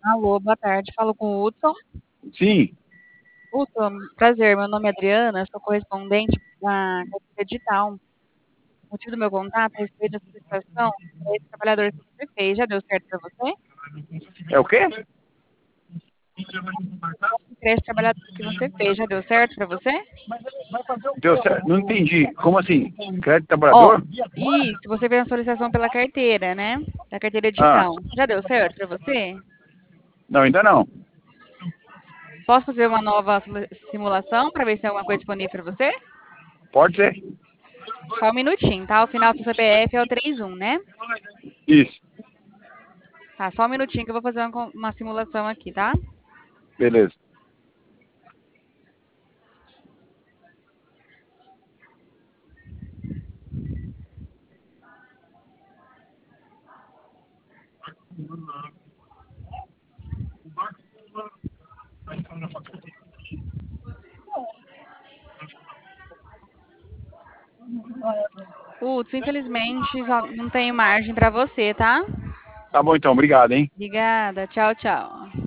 Alô, boa tarde. Falo com o Hudson. Sim. Hudson, prazer. Meu nome é Adriana, sou correspondente da Carteira Digital. O motivo do meu contato é a respeito da solicitação para esse trabalhador que você fez. Já deu certo para você? É o quê? Para esse trabalhador que você fez, já deu certo para você? Deu certo. Não entendi. Como assim? Crédito Ó, trabalhador? isso, você fez a solicitação pela carteira, né? Da carteira Ah, digital. Já deu certo para você? não, ainda não. Posso fazer uma nova simulação para ver se tem alguma coisa disponível para você? Pode ser? Só um minutinho, tá? O final do seu CPF é o 31, né? Isso. Tá, só um minutinho que eu vou fazer uma simulação aqui, tá? Beleza. Putz, infelizmente só não tenho margem pra você, tá? Tá bom então, obrigado, hein? Obrigada. Tchau, tchau.